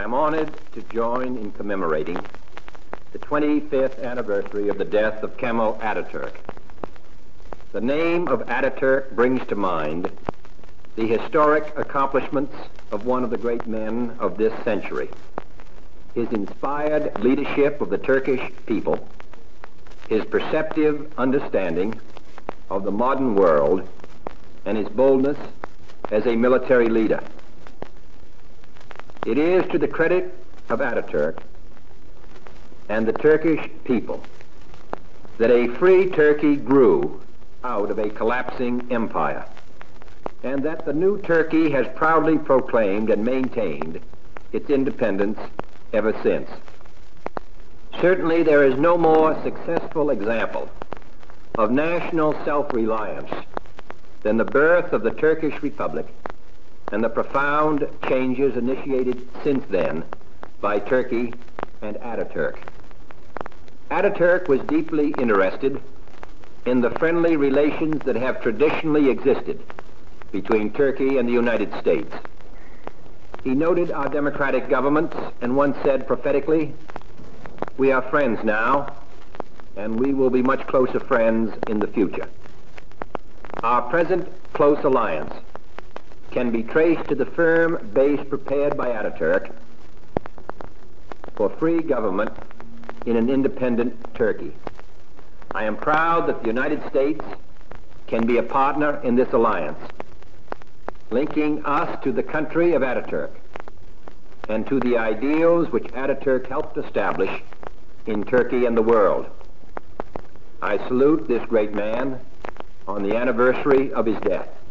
I am honored to join in commemorating the 25th anniversary of the death of Kemal Ataturk. The name of Ataturk brings to mind the historic accomplishments of one of the great men of this century, his inspired leadership of the Turkish people, his perceptive understanding of the modern world, and his boldness as a military leader. It is to the credit of Ataturk and the Turkish people that a free Turkey grew out of a collapsing empire, and that the new Turkey has proudly proclaimed and maintained its independence ever since. Certainly there is no more successful example of national self-reliance than the birth of the Turkish Republic and the profound changes initiated since then by Turkey and Ataturk. Ataturk was deeply interested in the friendly relations that have traditionally existed between Turkey and the United States. He noted our democratic governments and once said prophetically, "We are friends now, and we will be much closer friends in the future." Our present close alliance can be traced to the firm base prepared by Ataturk for free government in an independent Turkey. I am proud that the United States can be a partner in this alliance, linking us to the country of Ataturk and to the ideals which Ataturk helped establish in Turkey and the world. I salute this great man on the anniversary of his death.